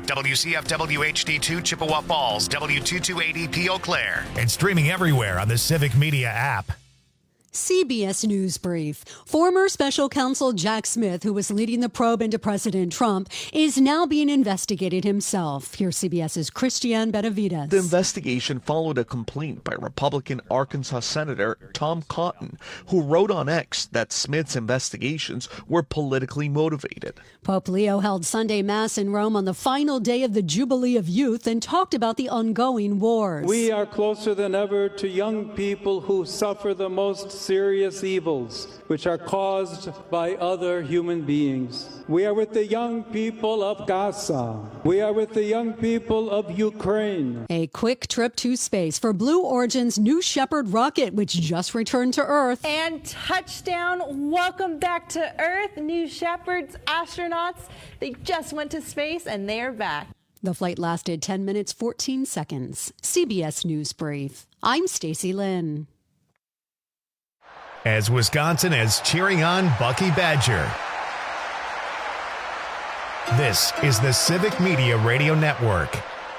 WCFW HD2 Chippewa Falls, W2280P Eau Claire. And streaming everywhere on the Civic Media app. CBS News Brief. Former special counsel Jack Smith, who was leading the probe into President Trump, is now being investigated himself. Here's CBS's Christiane Benavides. The investigation followed a complaint by Republican Arkansas Senator Tom Cotton, who wrote on X that Smith's investigations were politically motivated. Pope Leo held Sunday Mass in Rome on the final day of the Jubilee of Youth and talked about the ongoing wars. We are closer than ever to young people who suffer the most serious evils which are caused by other human beings. We are with the young people of Gaza. We are with the young people of Ukraine. A quick trip to space for Blue Origin's New Shepard rocket, which just returned to Earth. And touchdown. Welcome back to Earth. New Shepard's astronauts, they just went to space and they're back. The flight lasted 10 minutes, 14 seconds. CBS News Brief. I'm Stacey Lynn. As Wisconsin is cheering on Bucky Badger. This is the Civic Media Radio Network.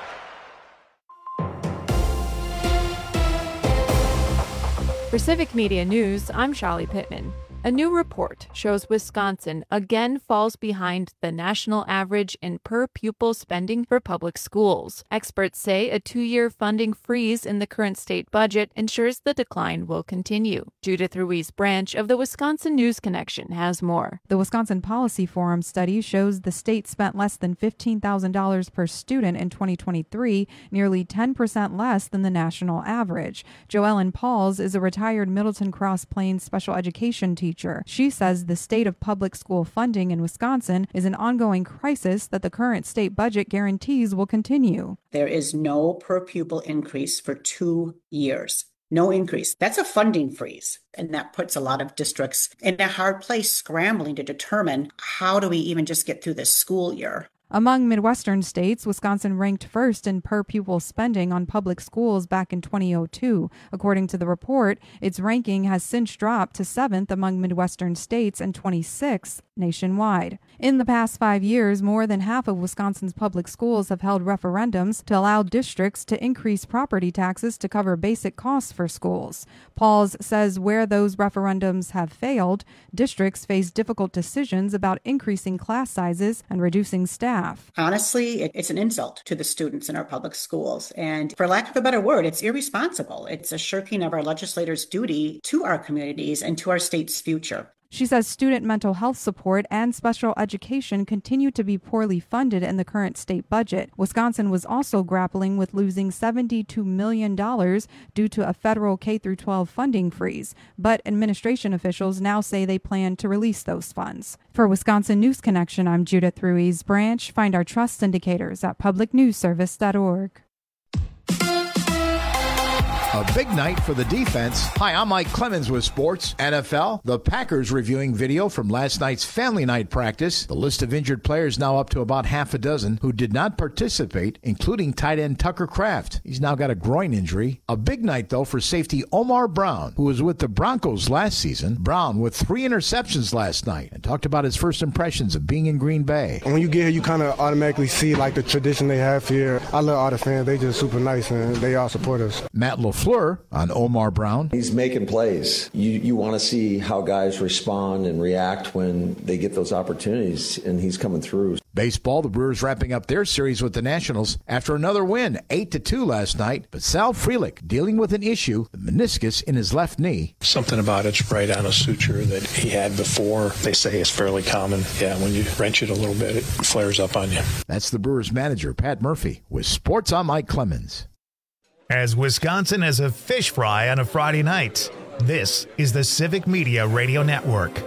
For Civic Media News, I'm Shali Pittman. A new report shows Wisconsin again falls behind the national average in per-pupil spending for public schools. Experts say a 2-year funding freeze in the current state budget ensures the decline will continue. Judith Ruiz Branch of the Wisconsin News Connection has more. The Wisconsin Policy Forum study shows the state spent less than $15,000 per student in 2023, nearly 10% less than the national average. Joellen Pauls is a retired Middleton Cross Plains special education teacher. She says the state of public school funding in Wisconsin is an ongoing crisis that the current state budget guarantees will continue. There is no per pupil increase for 2 years. No increase. That's a funding freeze. And that puts a lot of districts in a hard place scrambling to determine how do we even just get through this school year. Among Midwestern states, Wisconsin ranked first in per-pupil spending on public schools back in 2002. According to the report, its ranking has since dropped to 7th among Midwestern states and 26th nationwide. In the past 5 years, more than half of Wisconsin's public schools have held referendums to allow districts to increase property taxes to cover basic costs for schools. Pauls says where those referendums have failed, districts face difficult decisions about increasing class sizes and reducing staff. Honestly, it's an insult to the students in our public schools. And for lack of a better word, it's irresponsible. It's a shirking of our legislators' duty to our communities and to our state's future. She says student mental health support and special education continue to be poorly funded in the current state budget. Wisconsin was also grappling with losing $72 million due to a federal K-12 funding freeze, but administration officials now say they plan to release those funds. For Wisconsin News Connection, I'm Judith Ruiz Branch. Find our trust indicators at publicnewsservice.org. A big night for the defense. Hi, I'm Mike Clemens with Sports. NFL, the Packers reviewing video from last night's family night practice. The list of injured players now up to about half a dozen who did not participate, including tight end Tucker Kraft. He's now got a groin injury. A big night, though, for safety Omar Brown, who was with the Broncos last season. Brown with 3 interceptions last night and talked about his first impressions of being in Green Bay. When you get here, you kind of automatically see like the tradition they have here. I love all the fans. They just super nice and they all support us. Matt LaFleur on Omar Brown. He's making plays. You want to see how guys respond and react when they get those opportunities, and he's coming through. Baseball, the Brewers wrapping up their series with the Nationals after another win, 8-2 last night. But Sal Frelick dealing with an issue, the meniscus in his left knee. Something about it's right on a suture that he had before. They say it's fairly common. Yeah, when you wrench it a little bit, it flares up on you. That's the Brewers manager, Pat Murphy, with Sports. I'm Mike Clemens. As Wisconsin has a fish fry on a Friday night, this is the Civic Media Radio Network.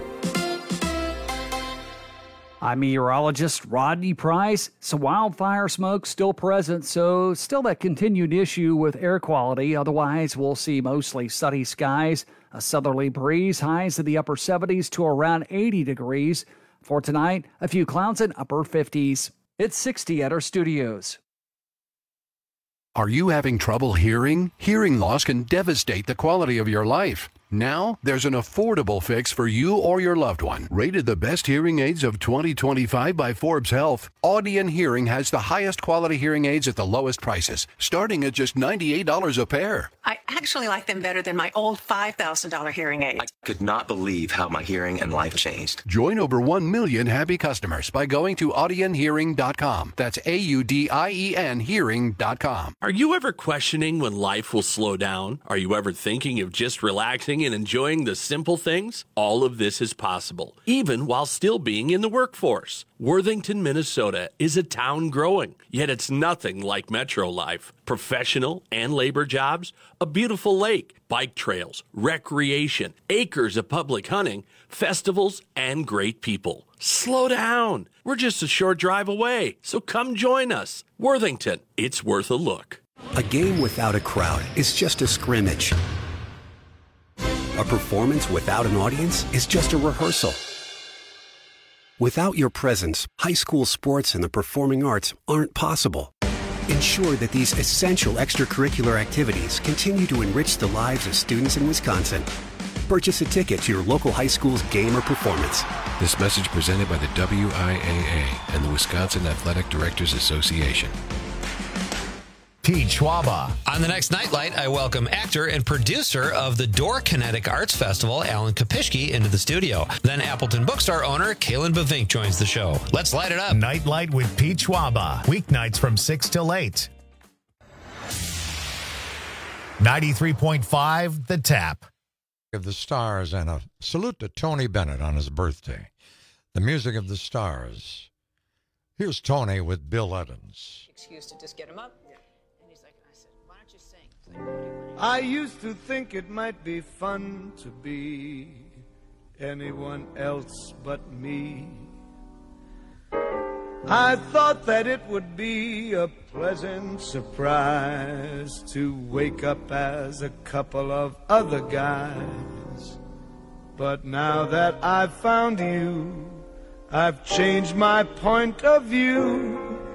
I'm meteorologist Rodney Price. Some wildfire smoke still present, so still that continued issue with air quality. Otherwise, we'll see mostly sunny skies, a southerly breeze, highs in the upper 70s to around 80 degrees. For tonight, a few clouds in upper 50s. It's 60 at our studios. Are you having trouble hearing? Hearing loss can devastate the quality of your life. Now, there's an affordable fix for you or your loved one. Rated the best hearing aids of 2025 by Forbes Health, Audion Hearing has the highest quality hearing aids at the lowest prices, starting at just $98 a pair. I actually like them better than my old $5,000 hearing aid. I could not believe how my hearing and life changed. Join over 1 million happy customers by going to audionhearing.com. That's AUDIEN hearing.com. Are you ever questioning when life will slow down? Are you ever thinking of just relaxing and enjoying the simple things? All of this is possible, even while still being in the workforce. Worthington, Minnesota is a town growing, yet it's nothing like metro life. Professional and labor jobs, a beautiful lake, bike trails, recreation, acres of public hunting, festivals, and great people. Slow down. We're just a short drive away, so come join us. Worthington, it's worth a look. A game without a crowd is just a scrimmage. A performance without an audience is just a rehearsal. Without your presence, high school sports and the performing arts aren't possible. Ensure that these essential extracurricular activities continue to enrich the lives of students in Wisconsin. Purchase a ticket to your local high school's game or performance. This message presented by the WIAA and the Wisconsin Athletic Directors Association. Pete Schwaba. On the next Nightlight, I welcome actor and producer of the Door Kinetic Arts Festival, Alan Kopishki, into the studio. Then Appleton Bookstore owner Kalen Bavink joins the show. Let's light it up. Nightlight with Pete Schwaba. Weeknights from 6 till 8. 93.5 The Tap. Of the Stars, and a salute to Tony Bennett on his birthday. The music of the Stars. Here's Tony with Bill Evans. Excuse to just get him up. And he's like, I said, why don't you sing? He's like, what do you want to I used to think it might be fun to be anyone else but me. I thought that it would be a pleasant surprise to wake up as a couple of other guys. But now that I've found you, I've changed my point of view.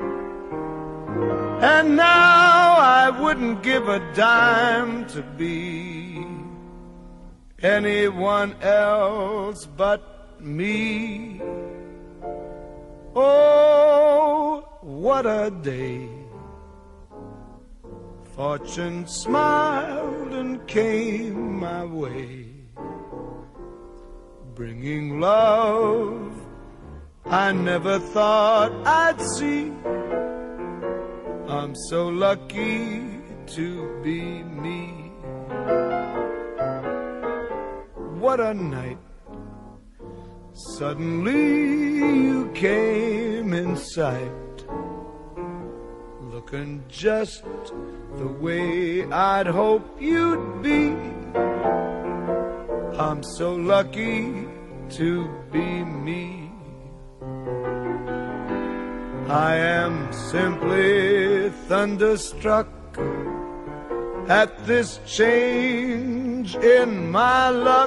And now I wouldn't give a dime to be anyone else but me. Oh, what a day. Fortune smiled and came my way, bringing love I never thought I'd see. I'm so lucky to be me. What a night. Suddenly you came in sight, looking just the way I'd hope you'd be. I'm so lucky to be me. I am simply thunderstruck at this change in my luck.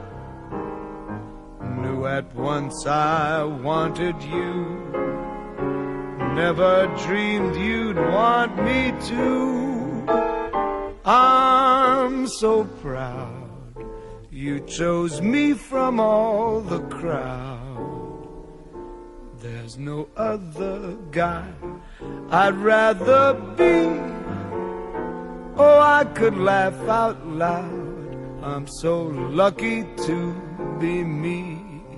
Knew at once I wanted you, never dreamed you'd want me to. I'm so proud you chose me from all the crowd. There's no other guy I'd rather be. Oh, I could laugh out loud. I'm so lucky to be me.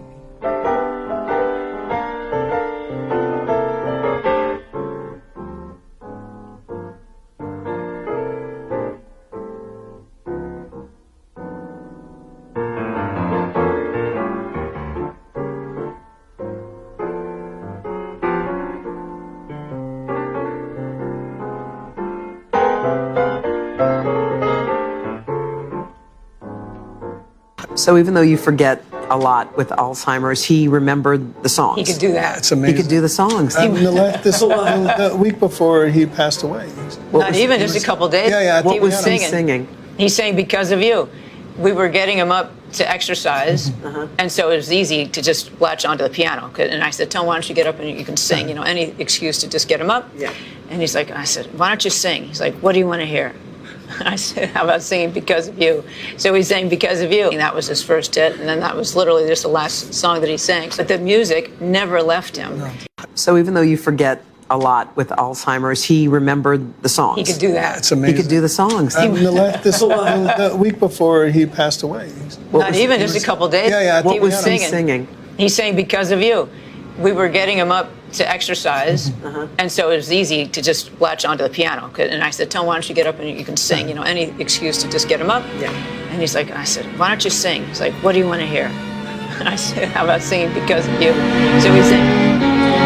So even though you forget a lot with Alzheimer's, he remembered the songs. He could do that. It's amazing. He could do the songs. The week before he passed away. Not even just a couple days. What he was was he singing? He sang Because of You. We were getting him up to exercise, and so it was easy to just latch onto the piano. And I said, Tom, why don't you get up and you can sing, you know, any excuse to just get him up. Yeah. And he's like, I said, why don't you sing? He's like, what do you want to hear? I said, how about singing Because of You? So he sang Because of You. And that was his first hit, and then that was literally just the last song that he sang. But the music never left him. So even though you forget a lot with Alzheimer's, he remembered the songs. He could do that. It's amazing. He could do the songs. The week before he passed away. Not even just a couple days. What he was singing. He sang Because of You. We were getting him up to exercise, and so it was easy to just latch onto the piano. And I said, Tom, why don't you get up and you can sing? You know, any excuse to just get him up. Yeah. And he's like, I said, why don't you sing? He's like, what do you want to hear? And I said, how about singing Because of You? So he sang.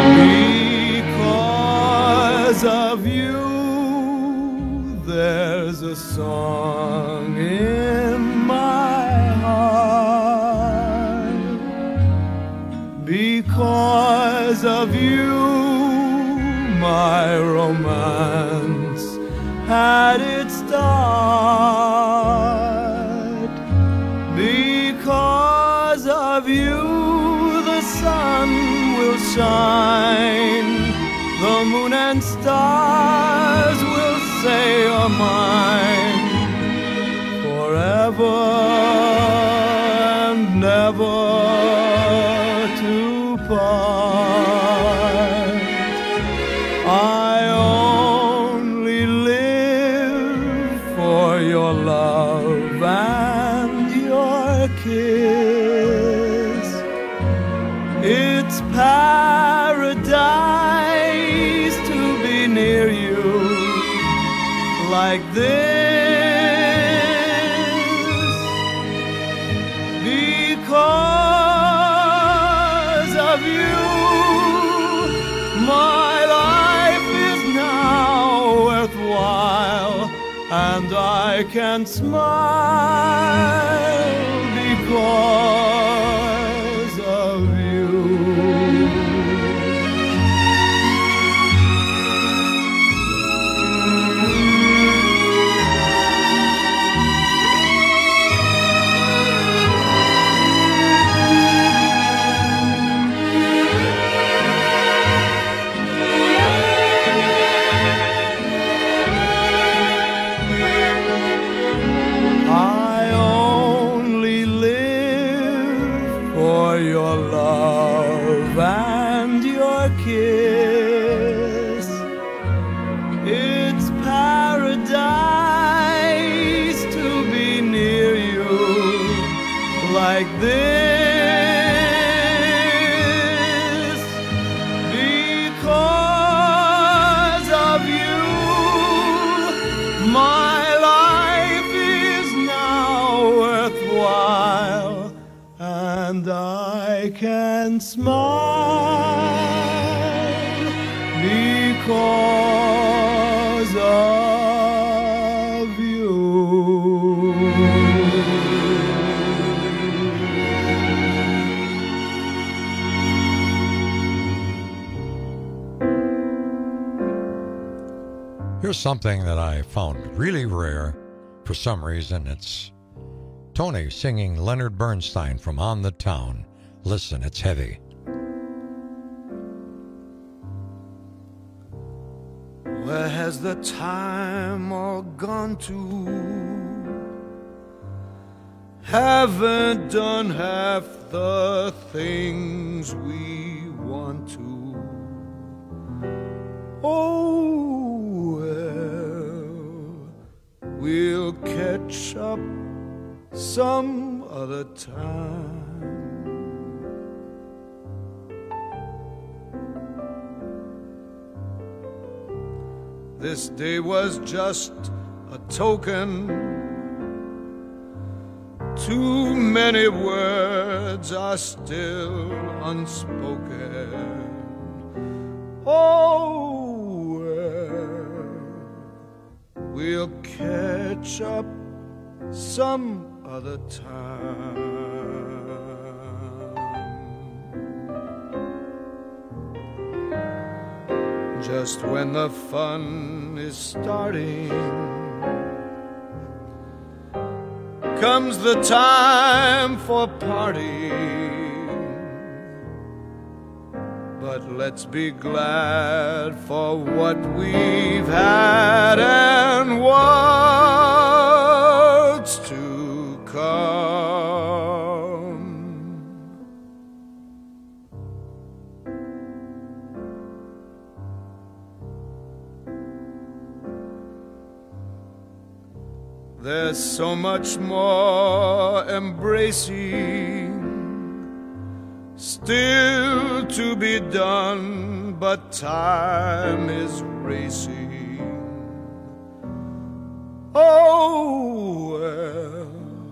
Because of you, there's a song in my heart. Because of you, my romance had its start. Because of you, the sun will shine. The moon and stars will say you're mine forever and never to part. I only live for your love and your kiss. It's paradise near you like this. Because of you, my life is now worthwhile, and I can smile because of you. Like this, because of you, my life is now worthwhile, and I can smile because of you. Here's something that I found really rare for some reason. It's Tony singing Leonard Bernstein from On the Town. Listen, it's heavy. Where has the time all gone to? Haven't done half the things we want to. Oh, well, we'll catch up some other time. This day was just a token. Too many words are still unspoken. Oh, we'll catch up some other time. Just when the fun is starting, comes the time for parting. But let's be glad for what we've had and what There's so much more embracing still to be done, but time is racing. Oh, well,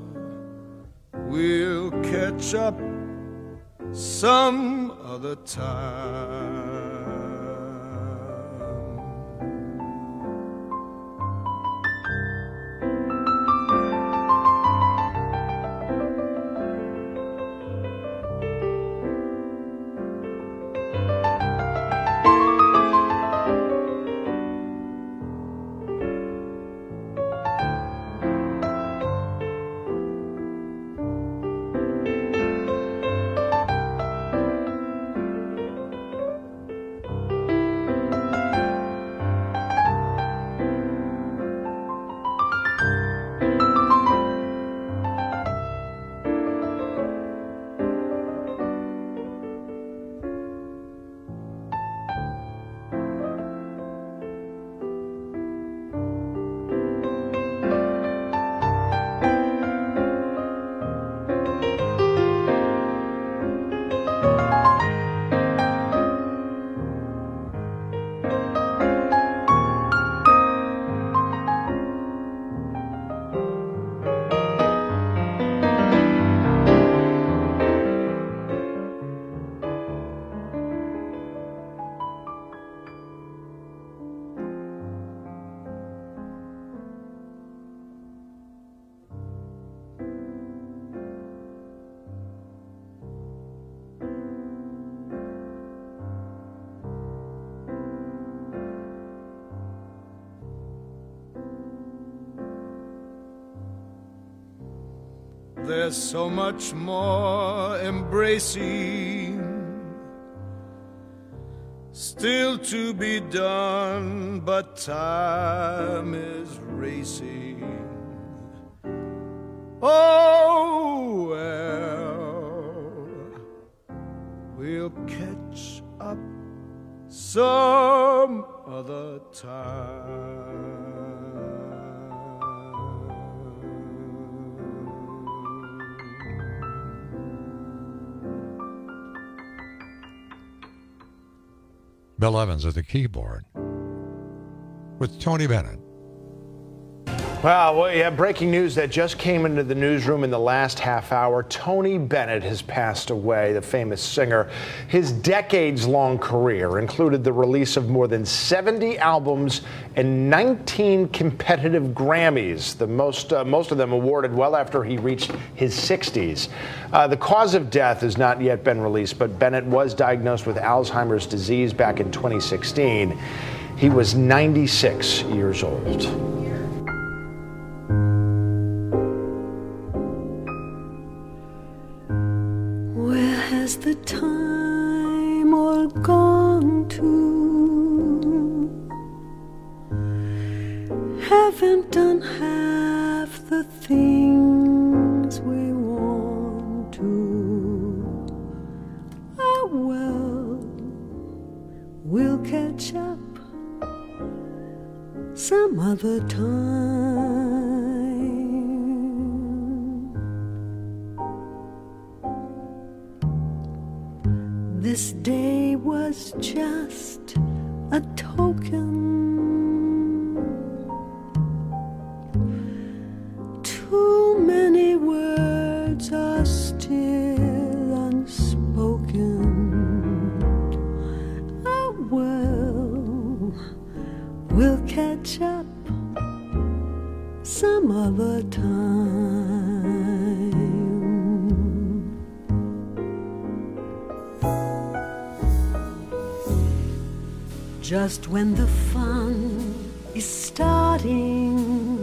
we'll catch up some other time. There's so much more embracing still to be done, but time is racing. Oh, well, we'll catch up some other time. Bill Evans at the keyboard with Tony Bennett. Well, we have breaking news that just came into the newsroom in the last half hour. Tony Bennett has passed away, the famous singer. His decades-long career included the release of more than 70 albums and 19 competitive Grammys, the most of them awarded well after he reached his 60s. The cause of death has not yet been released, but Bennett was diagnosed with Alzheimer's disease back in 2016. He was 96 years old. Has the time all gone to? Haven't done half the things we want to. Oh well, we'll catch up some other time. This day was just a token. Too many words are still unspoken. Oh well, we'll catch up some other time. Just when the fun is starting,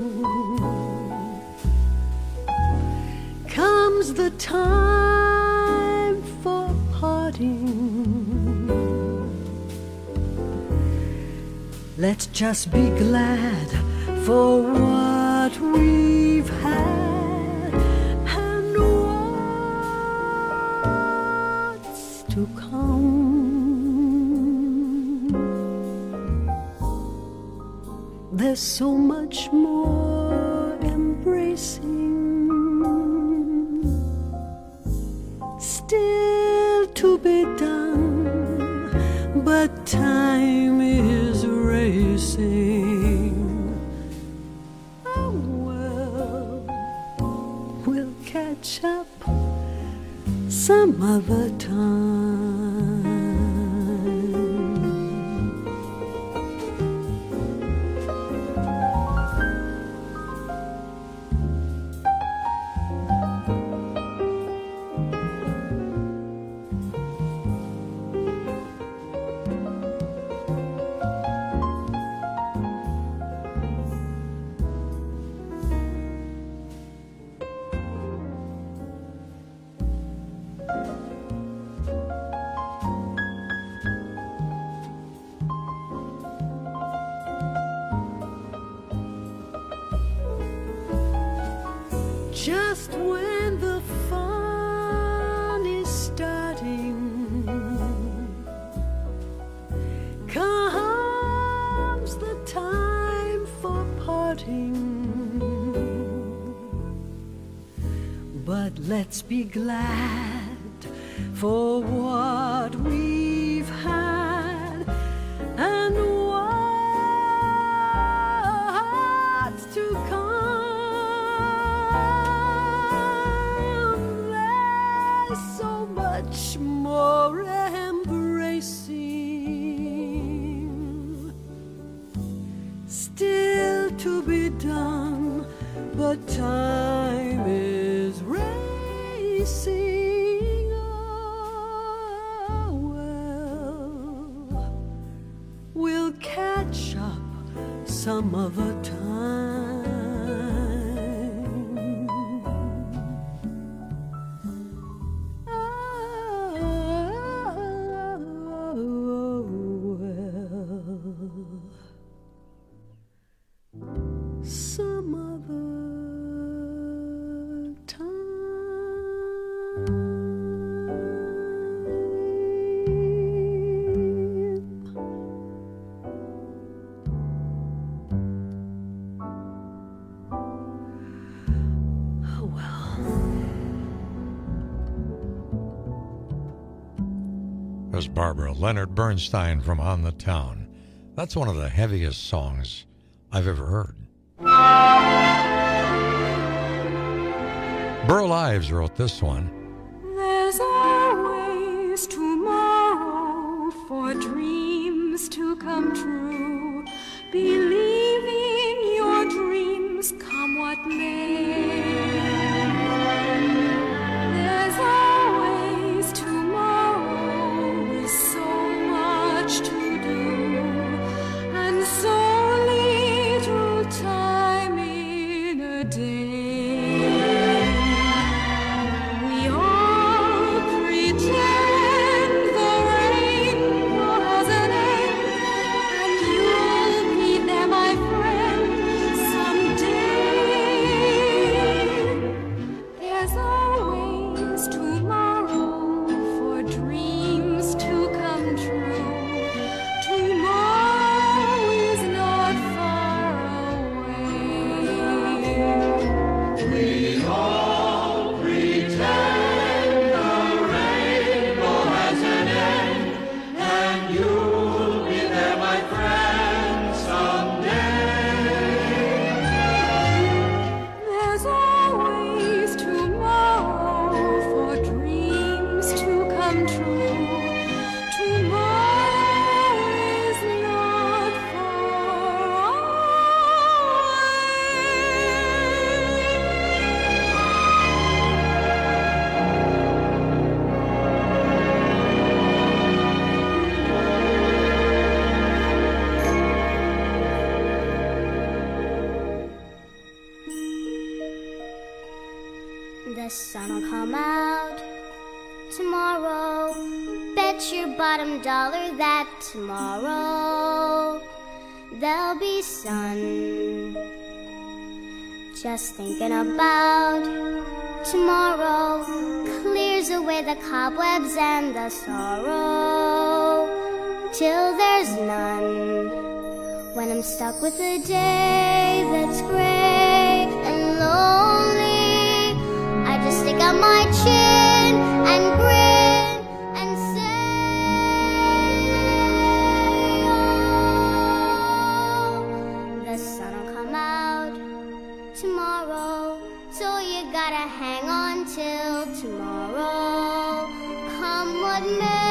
comes the time for parting. Let's just be glad for what we've had and what's to come. There's so much more embracing racing, still to be done, but time is racing. Oh well, we'll catch up some other time. Just when the fun is starting, comes the time for parting. But let's be glad for what we've had and what's to come. So much more embracing, still to be done, but time is racing. Oh well, we'll catch up some other time. Some other There's Barbara Leonard Bernstein from On the Town. That's one of the heaviest songs I've ever heard. Burl Ives wrote this one. There's always tomorrow for dreams to come true. Believe in your dreams, come what may. There's always tomorrow with so much to do, and so little time in a day. We all pretend the rainbow has an end, and you'll be there, my friend, someday. There's always tomorrow for dreams to come true. Tomorrow is not far away. We all pretend the rainbow has an end, and you'll be there, my friend, someday. There's always tomorrow for dreams to come true. Tomorrow is not far The sun'll come out tomorrow. Bet your bottom dollar that tomorrow there'll be sun. Just thinking about tomorrow clears away the cobwebs and the sorrow till there's none. When I'm stuck with a day that's gray and lonely, out my chin and grin and say, oh, the sun'll come out tomorrow, so you gotta hang on till tomorrow, come what may.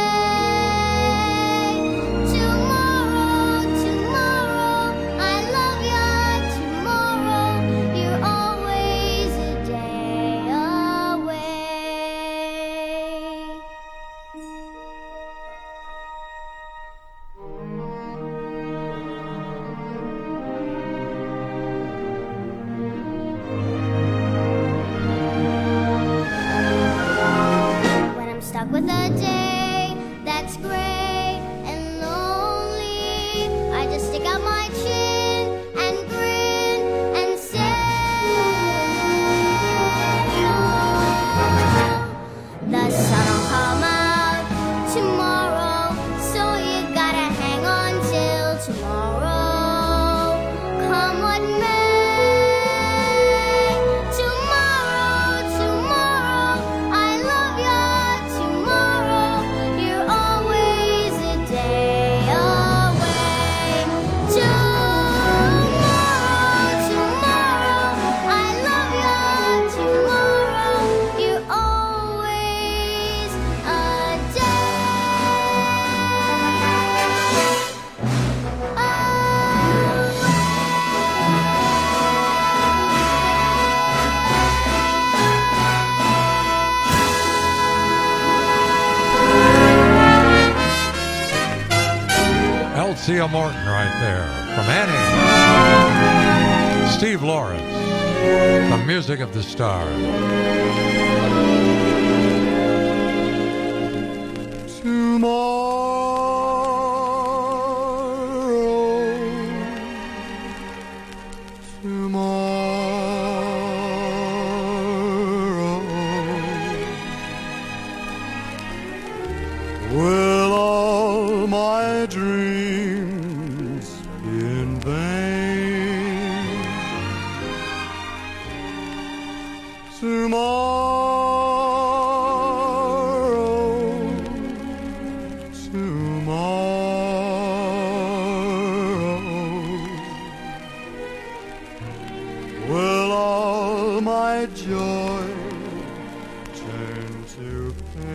With a day that's gray and lonely, I just stick out my chin and grin and say, oh, the sun'll come out tomorrow, so you gotta hang on till tomorrow, come what may. Elcia Morton right there from Annie. Steve Lawrence, the music of the stars. Will all my dreams be in vain? Tomorrow, will all my joy turn to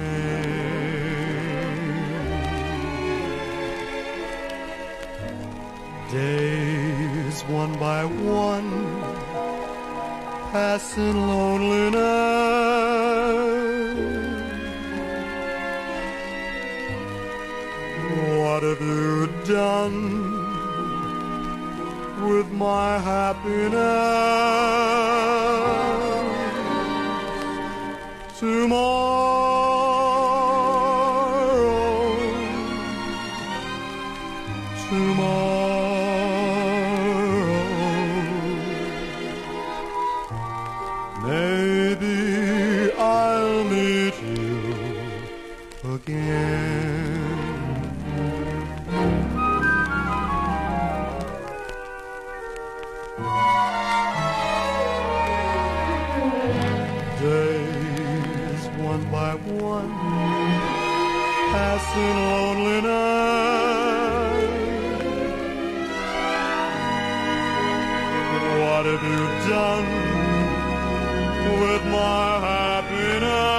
days one by one pass in loneliness. What have you done with my happiness? Maybe I'll meet you again. Days one by one pass in loneliness. What have you done with my happiness?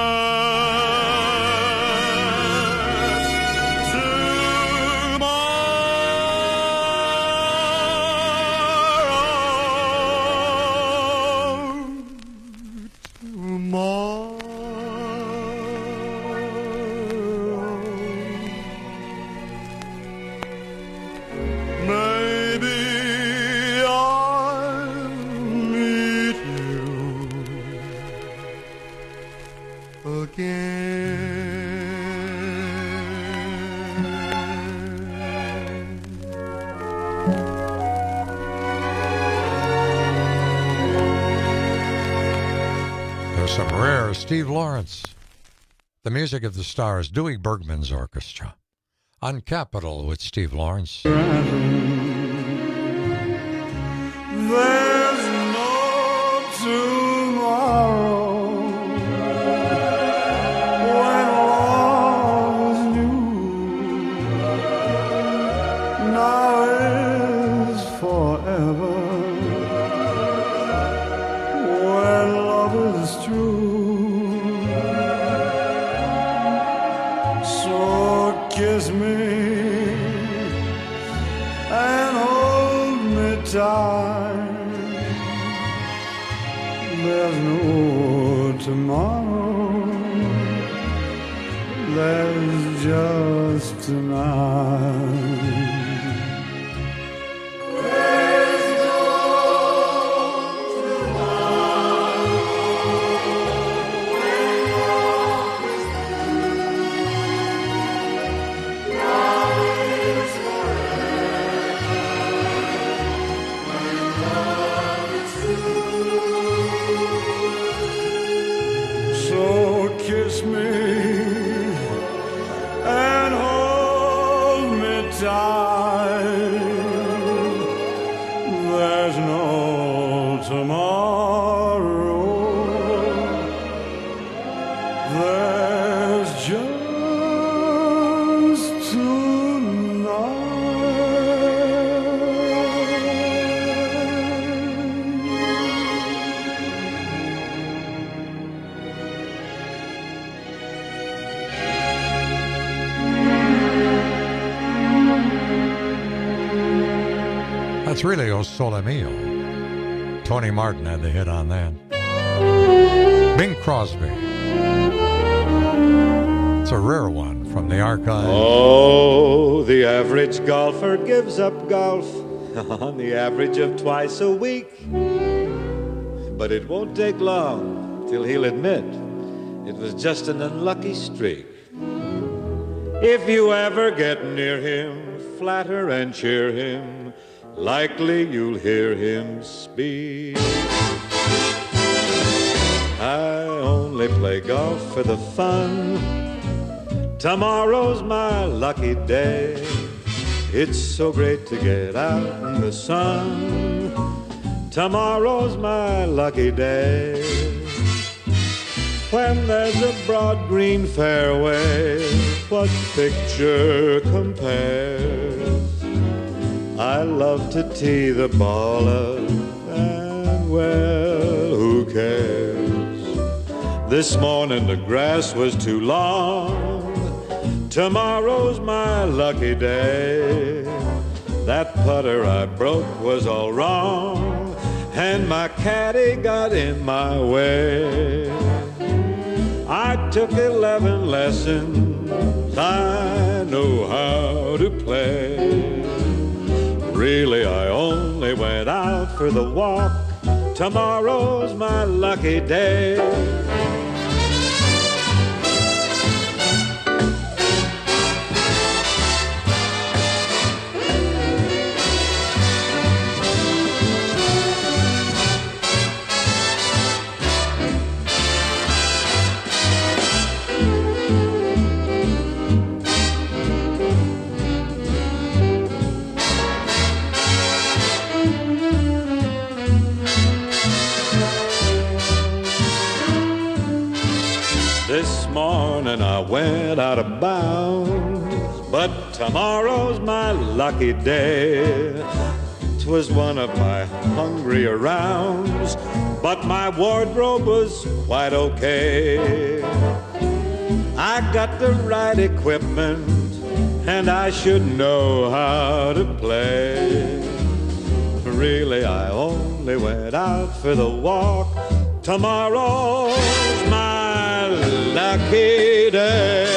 Maybe I'll meet you There's some rare Steve Lawrence. The music of the stars, Dewey Bergman's orchestra. On Capitol with Steve Lawrence. There's no tomorrow time. There's no tomorrow. There's just tonight. Kiss me and hold me tight. There's no tomorrow. There's just tonight. That's really O Sole Mio. Tony Martin had the hit on that. Bing Crosby. It's a rare one from the archive. Oh, the average golfer gives up golf on the average of twice a week. But it won't take long till he'll admit it was just an unlucky streak. If you ever get near him, flatter and cheer him, likely you'll hear him speak. I only play golf for the fun. Tomorrow's my lucky day. It's so great to get out in the sun. Tomorrow's my lucky day. When there's a broad green fairway, what picture compares? I love to tee the ball up, and well, who cares? This morning the grass was too long. Tomorrow's my lucky day. That putter I broke was all wrong, and my caddy got in my way. I took 11 lessons, I know how to play. Really, I only went out for the walk. Tomorrow's my lucky day. This morning I went out of bounds, but tomorrow's my lucky day. 'Twas one of my hungrier rounds, but my wardrobe was quite okay. I got the right equipment, and I should know how to play. Really, I only went out for the walk. Tomorrow's my lucky day.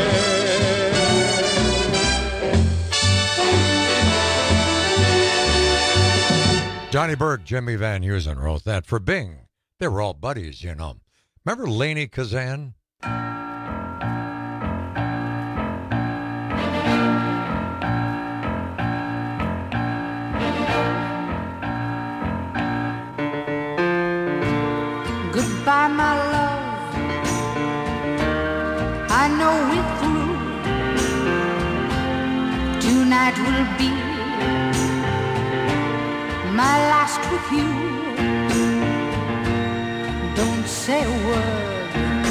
Johnny Burke, Jimmy Van Heusen wrote that for Bing. They were all buddies, you know. Remember Laney Kazan? Goodbye, my love. I know we're through. Tonight will be my last with you. Don't say a word.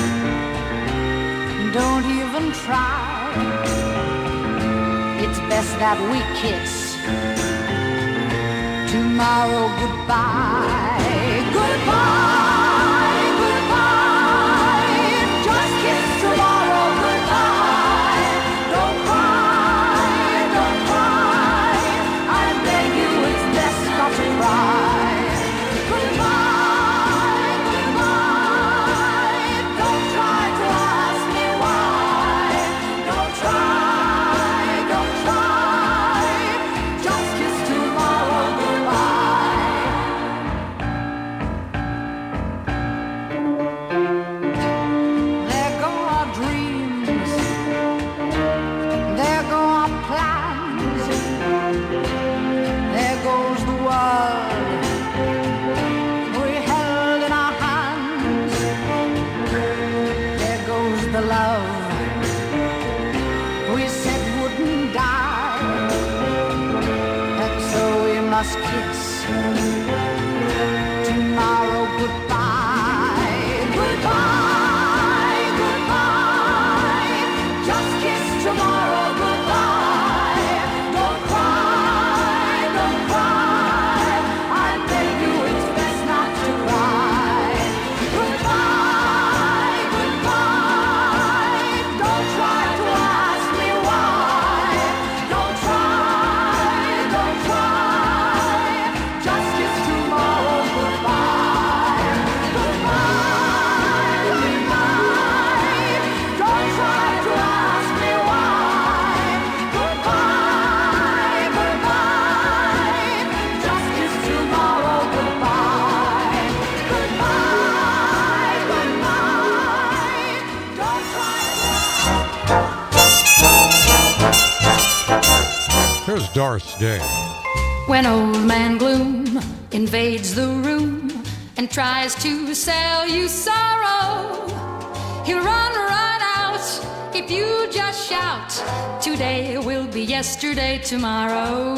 Don't even try. It's best that we kiss. Tomorrow, goodbye. Goodbye. To just kiss. Tomorrow, goodbye, goodbye, goodbye. Just kiss tomorrow, goodbye. Don't cry, don't cry. I beg you, it's best not to cry. Goodbye, goodbye. Don't try to ask me why. Don't try, don't try. Just kiss tomorrow, goodbye. Goodbye, goodbye. Don't try to ask me why. Goodbye, goodbye. Just kiss tomorrow, goodbye. Goodbye, goodbye. Don't try. Here's Doris Day. When old man gloom invades the room and tries to sell you sorrow, he'll run right out if you just shout, today will be yesterday tomorrow.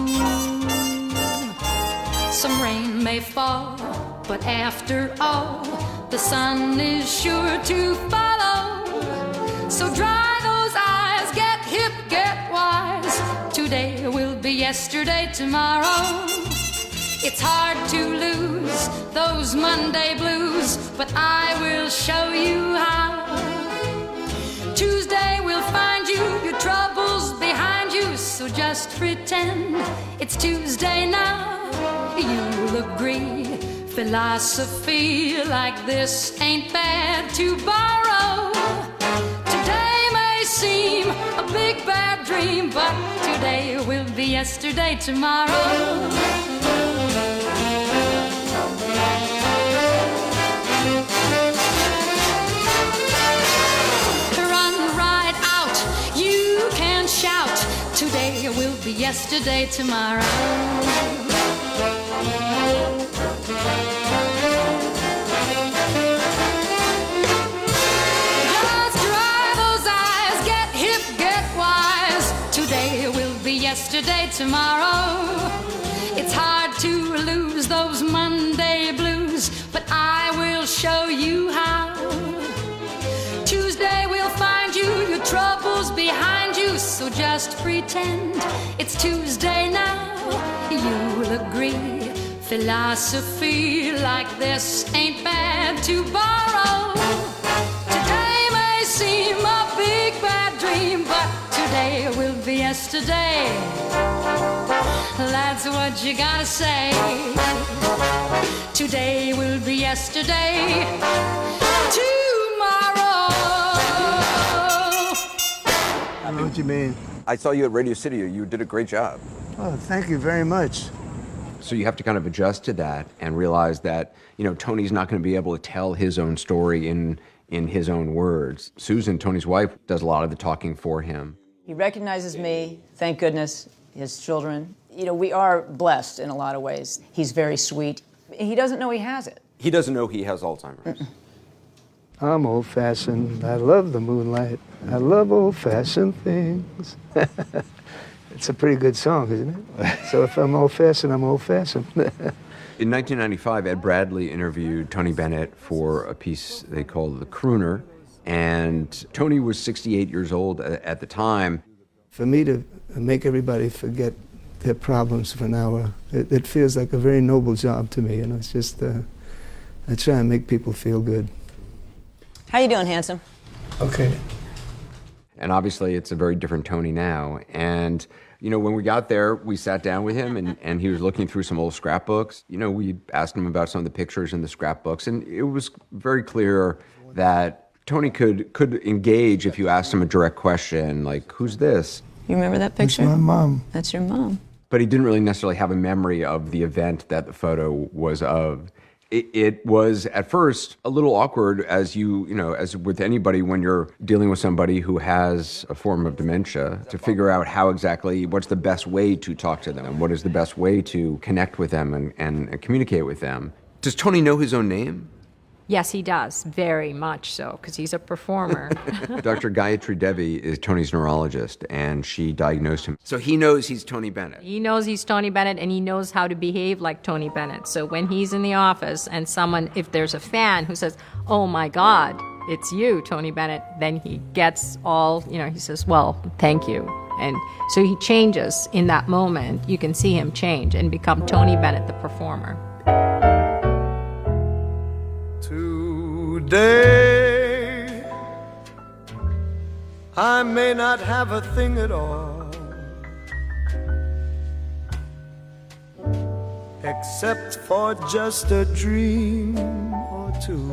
Some rain may fall, but after all, the sun is sure to follow. So dry those eyes, get hip, get wise. Today will be yesterday tomorrow. It's hard to lose those Monday blues, but I will show you how. Tuesday will find you, your troubles behind you, so just pretend it's Tuesday now. You'll agree, philosophy like this ain't bad to borrow. Today may seem a big bad dream, but today will be yesterday tomorrow. Run right out, you can shout, today will be yesterday tomorrow. Just dry those eyes, get hip, get wise. Today will be yesterday tomorrow. It's hard to lose those Monday blues, but I will show you how. Tuesday will find you, your troubles behind you, so just pretend it's Tuesday now. You'll agree, philosophy like this ain't bad to borrow. Today may seem a big bad dream, but today will be yesterday. That's what you gotta say. Today will be yesterday tomorrow. I know what you mean. I saw you at Radio City. You did a great job. Oh, thank you very much. So you have to kind of adjust to that and realize that, you know, Tony's not going to be able to tell his own story in his own words. Susan, Tony's wife, does a lot of the talking for him. He recognizes me, thank goodness, his children. You know, we are blessed in a lot of ways. He's very sweet. He doesn't know he has it. He doesn't know he has Alzheimer's. I'm old-fashioned. I love the moonlight. I love old-fashioned things. It's a pretty good song, isn't it? So if I'm old-fashioned, I'm old-fashioned. In 1995, Ed Bradley interviewed Tony Bennett for a piece they called The Crooner, and Tony was 68 years old at the time. For me to make everybody forget their problems for an hour, it feels like a very noble job to me. You know, it's just, I try and make people feel good. How you doing, handsome? Okay. And obviously, it's a very different Tony now. And, you know, when we got there, we sat down with him, and he was looking through some old scrapbooks. You know, we asked him about some of the pictures in the scrapbooks, and it was very clear that Tony could engage if you asked him a direct question, like, who's this? You remember that picture? That's my mom. That's your mom. But he didn't really necessarily have a memory of the event that the photo was of. It was at first a little awkward, as with anybody when you're dealing with somebody who has a form of dementia, to figure out what's the best way to talk to them and what is the best way to connect with them and communicate with them. Does Tony know his own name? Yes, he does. Very much so, because he's a performer. Dr. Gayatri Devi is Tony's neurologist, and she diagnosed him. So he knows he's Tony Bennett. He knows he's Tony Bennett, and he knows how to behave like Tony Bennett. So when he's in the office and if there's a fan who says, "Oh my God, it's you, Tony Bennett," then he gets all, he says, "Well, thank you." And so he changes in that moment. You can see him change and become Tony Bennett, the performer. Today, I may not have a thing at all, except for just a dream or two.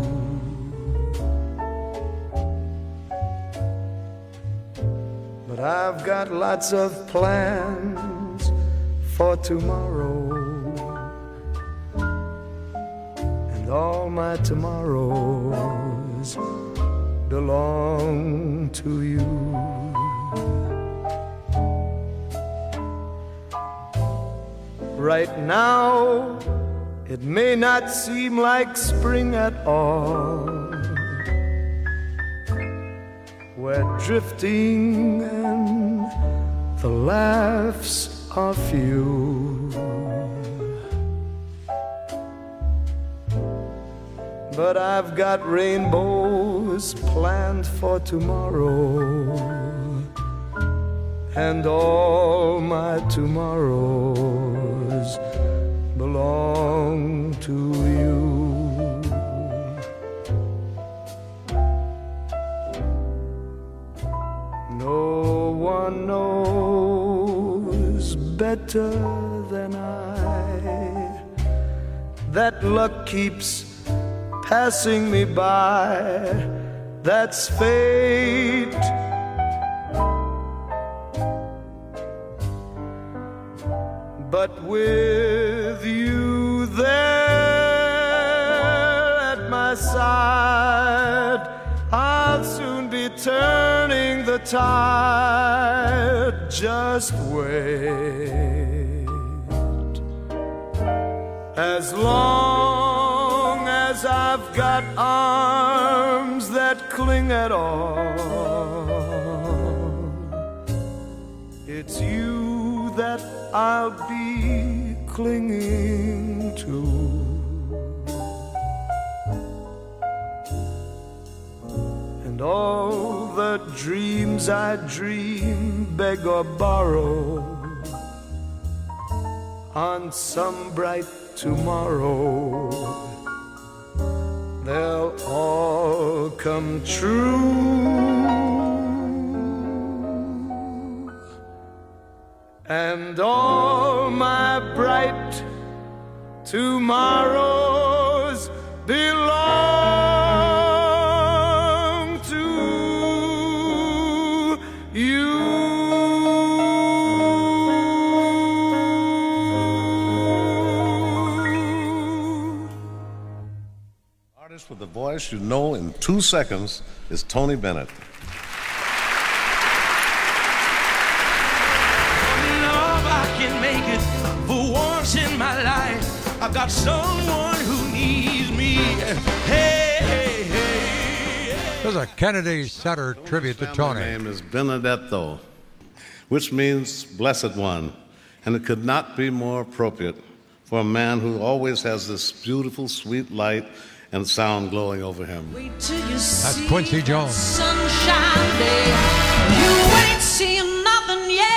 But I've got lots of plans for tomorrow, and all my tomorrows belong to you. Right now, it may not seem like spring at all. We're drifting and the laughs are few. But I've got rainbows planned for tomorrow, and all my tomorrows belong to you. No one knows better than I that luck keeps passing me by. That's fate. But with you there at my side, I'll soon be turning the tide. Just wait. As long as I've got arms that cling at all, it's you that I'll be clinging to. And all the dreams I dream, beg or borrow, on some bright tomorrow, they'll all come true. And all my bright tomorrows belong to you. Artist with a voice you know in 2 seconds is Tony Bennett. In my life, I've got someone who needs me. Hey, hey, hey. There's a Kennedy Center tribute to Tony. His name is Benedetto, which means blessed one, and it could not be more appropriate for a man who always has this beautiful, sweet light and sound glowing over him. That's Quincy Jones. Sunshine day, you ain't seen nothing yet.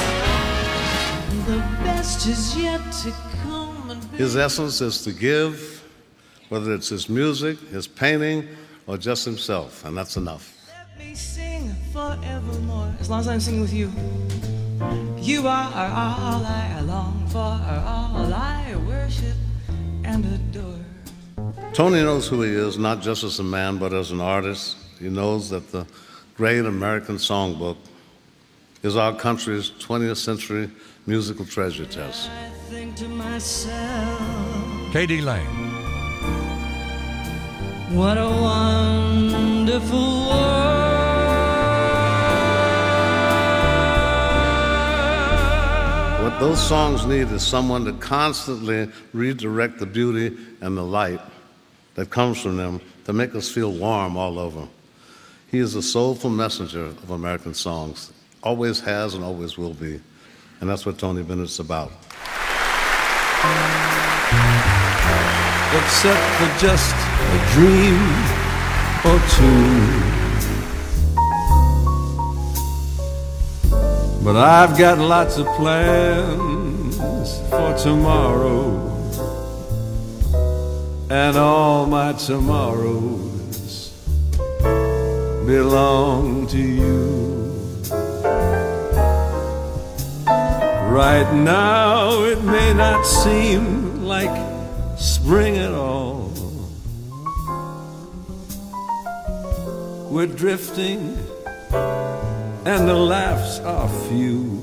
The best is yet to come. His essence is to give, whether it's his music, his painting, or just himself, and that's enough. Let me sing forevermore, as long as I'm singing with you. You are all I long for, all I worship and adore. Tony knows who he is, not just as a man, but as an artist. He knows that the great American songbook is our country's 20th century musical treasure chest. I think to myself, K.D. Lang. what a wonderful world. What those songs need is someone to constantly redirect the beauty and the light that comes from them that make us feel warm all over. He is a soulful messenger of American songs, always has and always will be. And that's what Tony Bennett's about. Except for just a dream or two. But I've got lots of plans for tomorrow, and all my tomorrows belong to you. Right now it may not seem like spring at all. We're drifting and the laughs are few,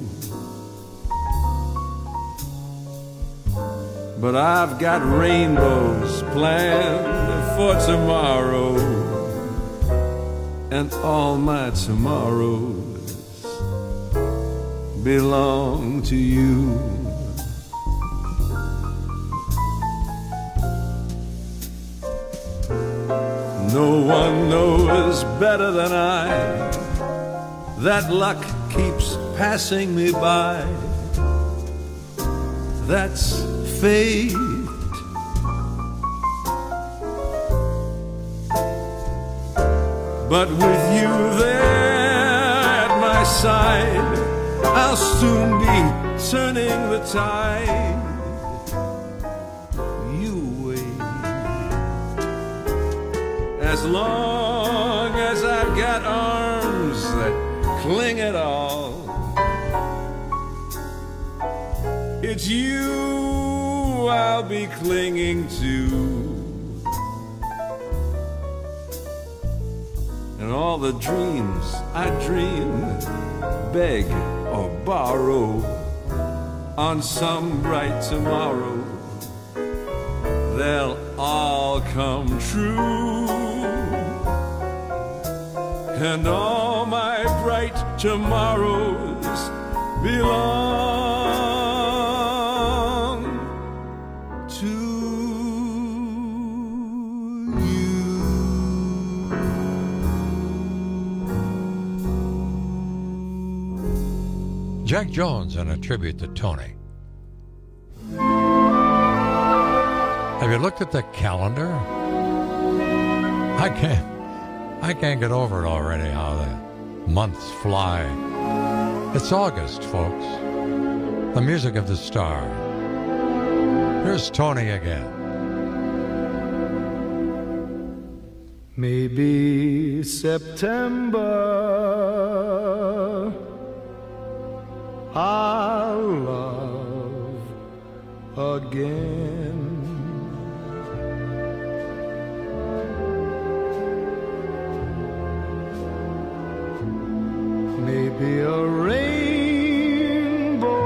but I've got rainbows planned for tomorrow, and all my tomorrows belong to you. No one knows better than I that luck keeps passing me by. That's fate. But with you there at my side, I'll soon be turning the tide. You wait. As long as I've got arms that cling at all, it's you I'll be clinging to. And all the dreams I dream, beg or borrow, on some bright tomorrow, they'll all come true. And all my bright tomorrows belong to you. Jack Jones and a tribute to Tony. Have you looked at the calendar? I can't get over it already, how the months fly. It's August, folks. The music of the star. Here's Tony again. Maybe September I'll love again. Maybe a rainbow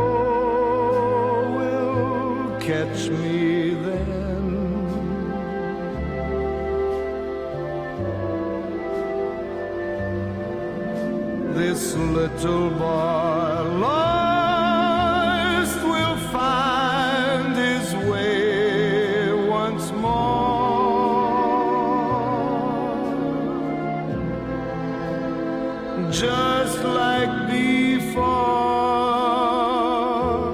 will catch me then. This little boy lost will find his way once more, just like before,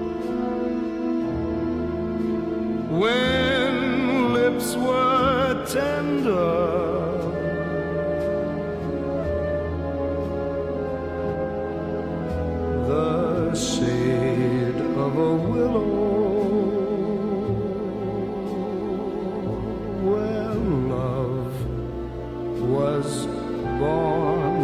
when lips were tender. The shade of a willow where love was born.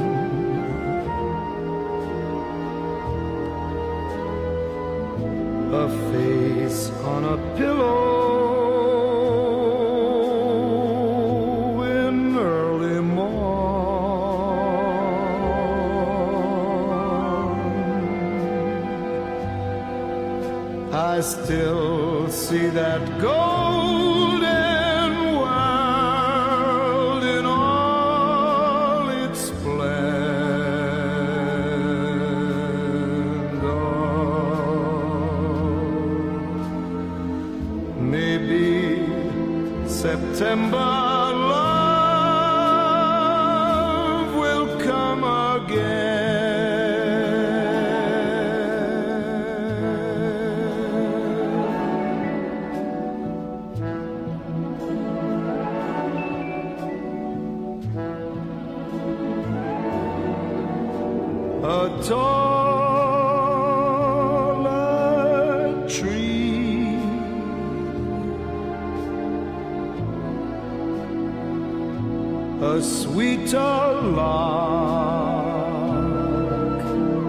A face on a pillow in early morn. I still see that golden world in all its splendor. Maybe September love will come again. A taller tree, a sweeter lark,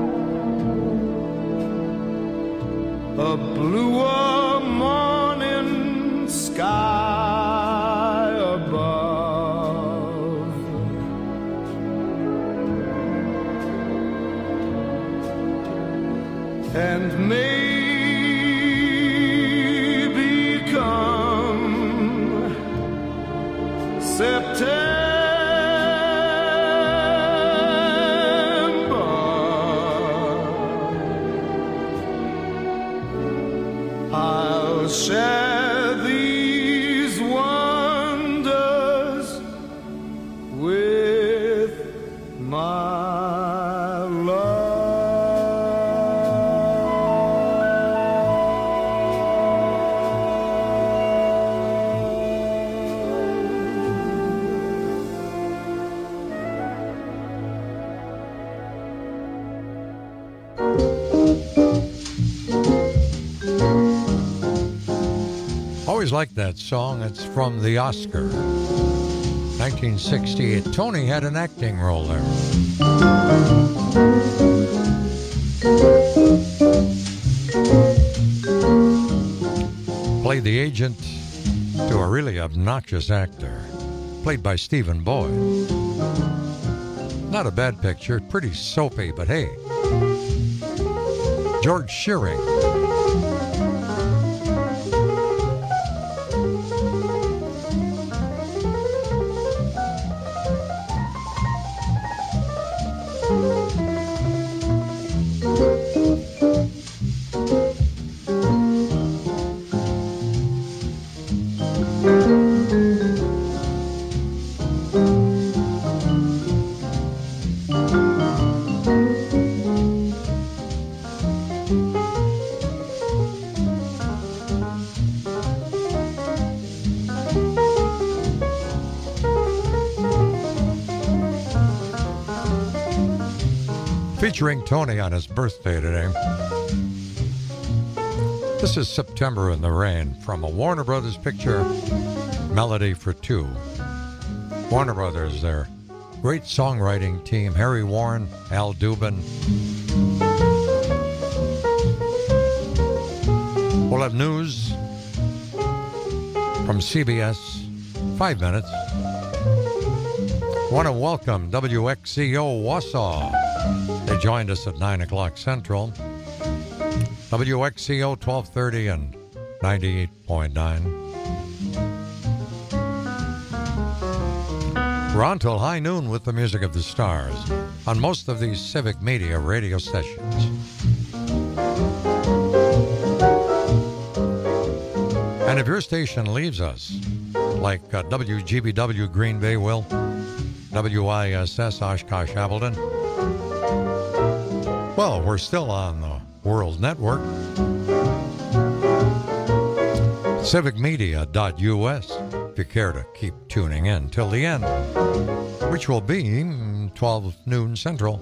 a bluer morning sky above, and maybe come September I'll share these wonders with my love. Always liked that song. It's from the Oscar. 1968. Tony had an acting role there. Played the agent to a really obnoxious actor, played by Stephen Boyd. Not a bad picture, pretty soapy, but hey. George Shearing. Featuring Tony on his birthday today. This is September in the Rain from a Warner Brothers picture, Melody for Two. Warner Brothers, their great songwriting team, Harry Warren, Al Dubin. We'll have news from CBS, 5 minutes. Want to welcome WXCO Wausau. They joined us at 9 o'clock Central. WXCO 1230 and 98.9. We're on till high noon with the music of the stars on most of these Civic Media radio stations. And if your station leaves us, like WGBW Green Bay will, WISS Oshkosh Appleton, well, we're still on the World Network. Civicmedia.us if you care to keep tuning in till the end, which will be 12 noon Central.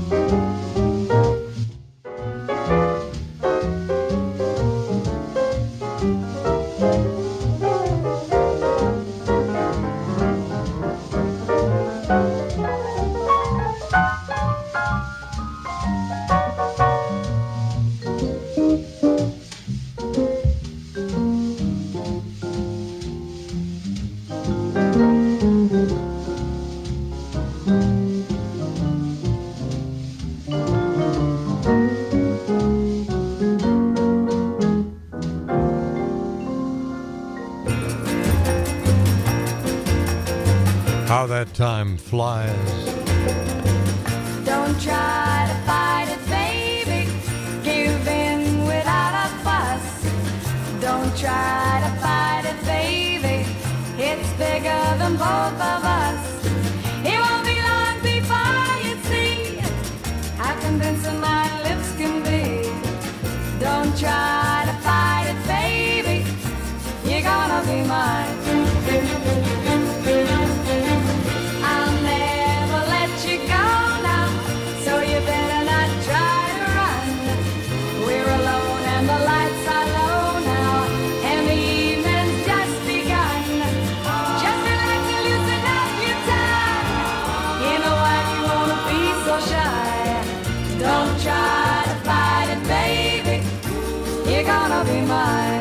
How that time flies. Don't try to fight it, baby. Give in without a fuss. Don't try to fight it, baby. them both of us. It won't be long before you see how convincing my lips can be. Don't try to fight it, baby. You're gonna be mine. I'll never let you go now, so you better not try to run. We're alone and the lights are low now, and the evening's just begun. Just relax and loosen up your tie. You know why you wanna be so shy. Don't try to fight it, baby. You're gonna be mine.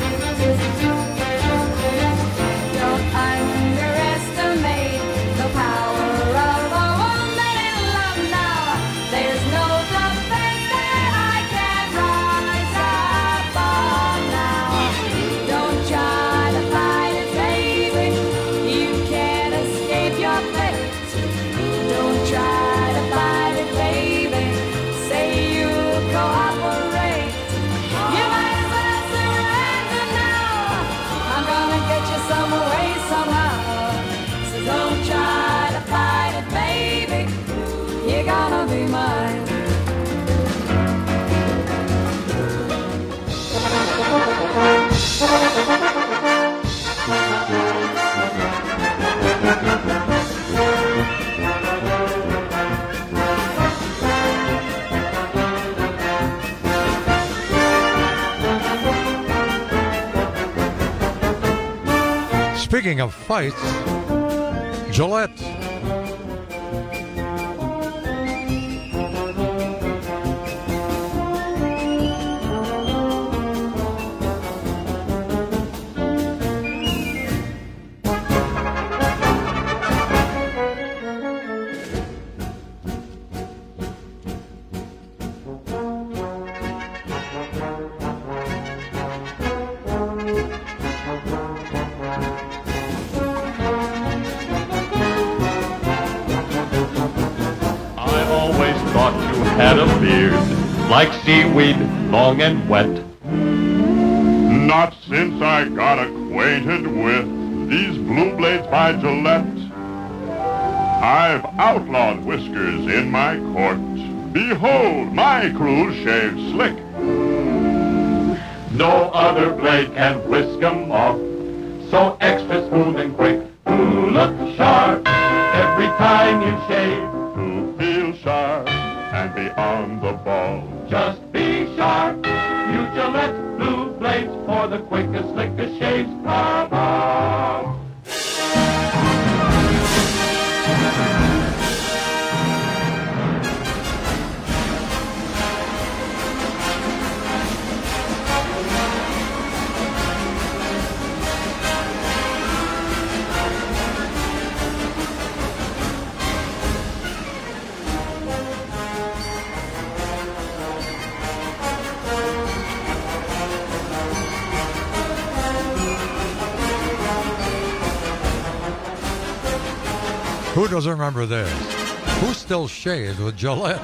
Don't underestimate the power of a woman in love now. There's no defense that I can't rise above now. Don't try to fight it, baby. You can't escape your fate. Don't try to fight it, baby. Say you'll cooperate. You might as well surrender now. I'm gonna get you some way somehow. So don't try to fight it, baby. You're gonna be mine. Speaking of fights, Gillette. Had a beard like seaweed, long and wet. Not since I got acquainted with these blue blades by Gillette. I've outlawed whiskers in my court. Behold, my crew shave slick. No other blade can whisk 'em off, so extra smooth and quick. To look sharp every time you shave. To feel sharp and be on the ball. Just be sharp. Use Gillette blue blades for the quickest, slickest shaves. Come on. Who doesn't remember this? Who still shaves with Gillette?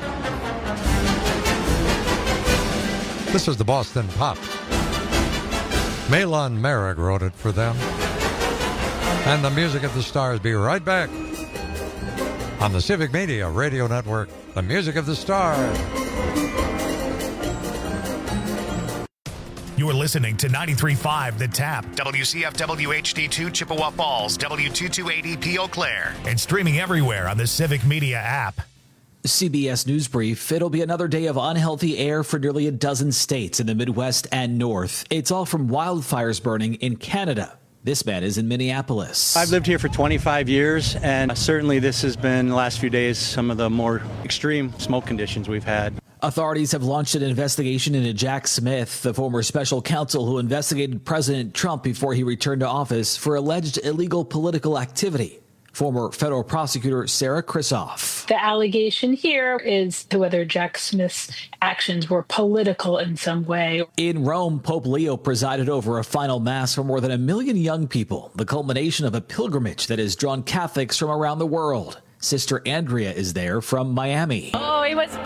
This is the Boston Pop. Malon Merrick wrote it for them. And the Music of the Stars. Be right back on the Civic Media Radio Network, the Music of the Stars. You're listening to 93.5 The Tap, WCFW HD2 Chippewa Falls, W228EP Eau Claire, and streaming everywhere on the Civic Media app. CBS News Brief. It'll be another day of unhealthy air for nearly a dozen states in the Midwest and North. It's all from wildfires burning in Canada. This man is in Minneapolis. I've lived here for 25 years, and certainly this has been, the last few days, some of the more extreme smoke conditions we've had. Authorities have launched an investigation into Jack Smith, the former special counsel who investigated President Trump before he returned to office for alleged illegal political activity. Former federal prosecutor Sarah Krisoff. The allegation here is to whether Jack Smith's actions were political in some way. In Rome, Pope Leo presided over a final mass for more than 1 million young people, the culmination of a pilgrimage that has drawn Catholics from around the world. Sister Andrea is there from Miami. Oh, it was